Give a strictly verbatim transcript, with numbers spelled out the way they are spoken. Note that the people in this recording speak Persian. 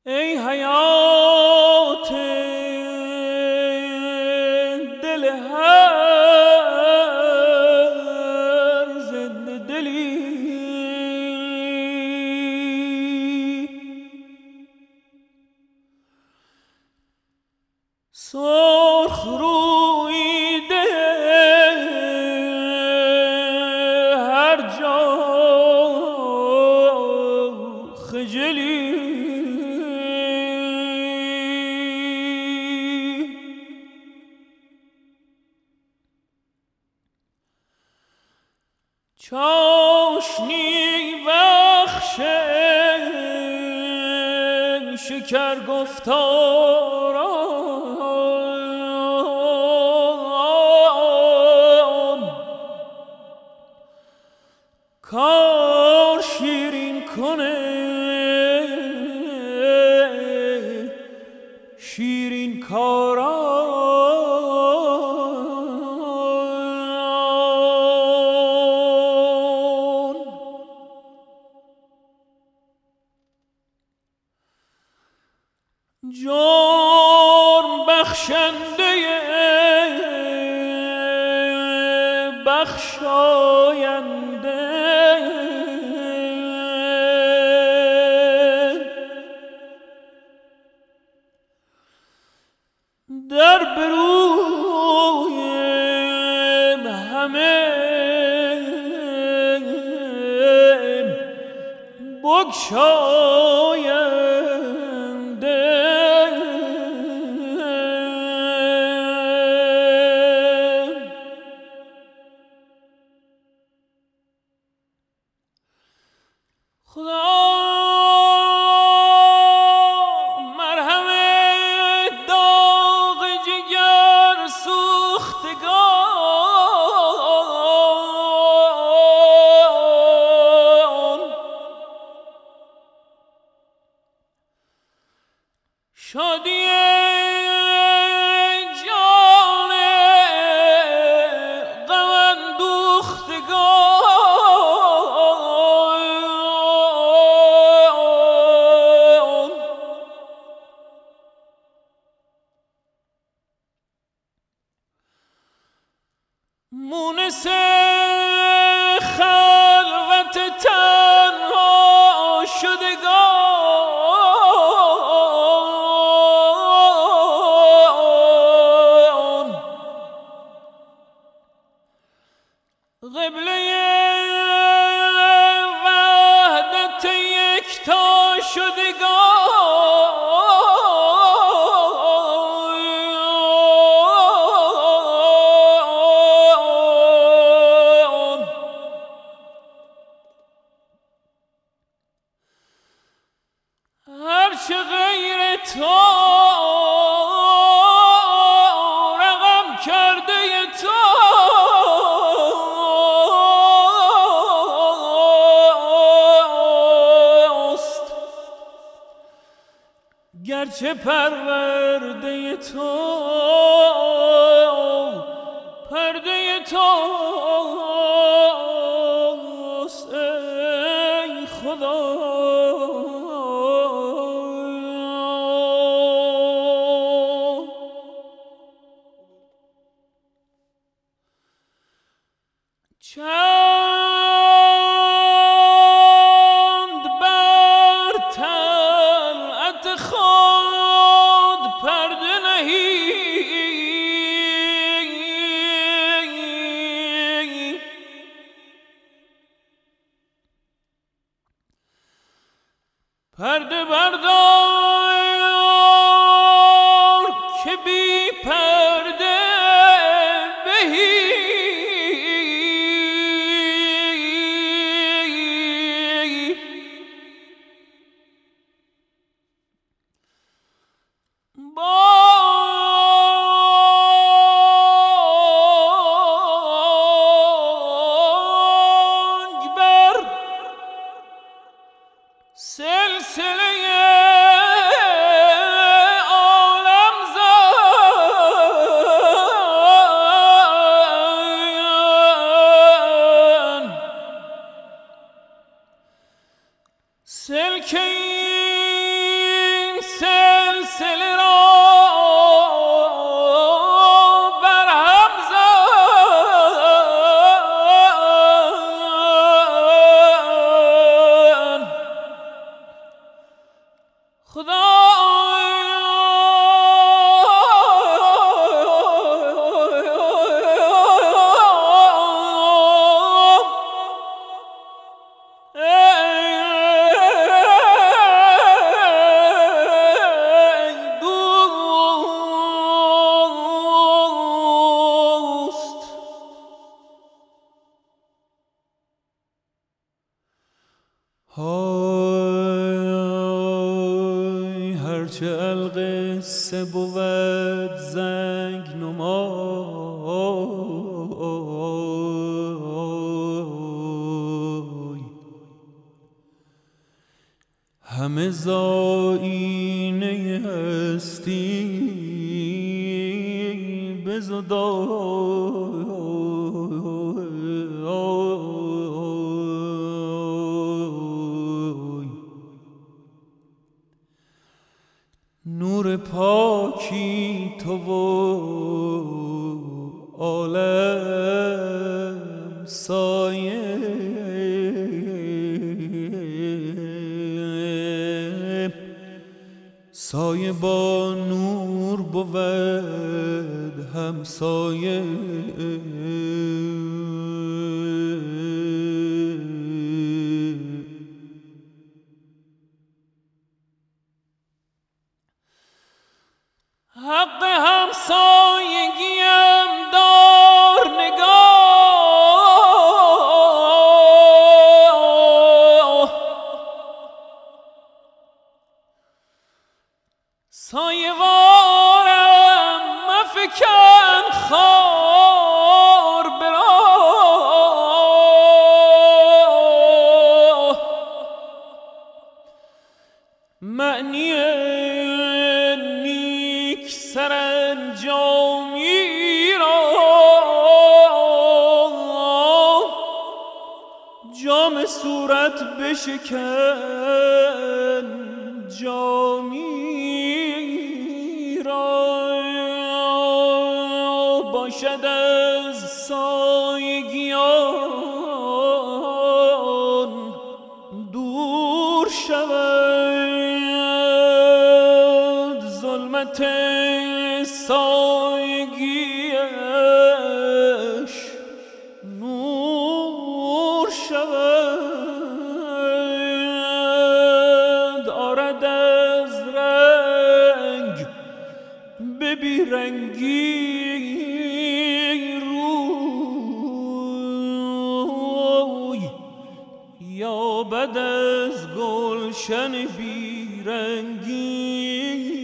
ای حیات دل هر زنده دلی، سرخ رویده هر جا خجلی، چاشنی بخش شکر گفتاران، کار شیرین کنه شیرین کاران. جرم بخشنده بخشاینده، در بروی همه بگشاینده، خدا مرهم داغ جگر سوختگان، شادی جان غم اندوختگان، مونس خلوت تنها شدگان، قبله وحدت یکتا شدگان، هرچه غیر تو رقم کرده توست، گرچه پرورده تو پرده توست ای خدا. چند بر طلعت خود پرده نهی، پرده بردار که بی پرده بهی، بانگ بر سلسله های هرچه القصه بود زنگ نمای همه زاینه هستی بزدای نور پاکی تو و عالم سایه سایه با نور بود همسایه حق همسایگیم دار نگاه سایه وارم مفکن خار براه معنی سرانجامی را جام صورت بشکن جامی را باشد از سایگیان دور شود ظلمت سایگیش نور شود آرد از رنگ به بیرنگی روی یا بد از گلشن بیرنگی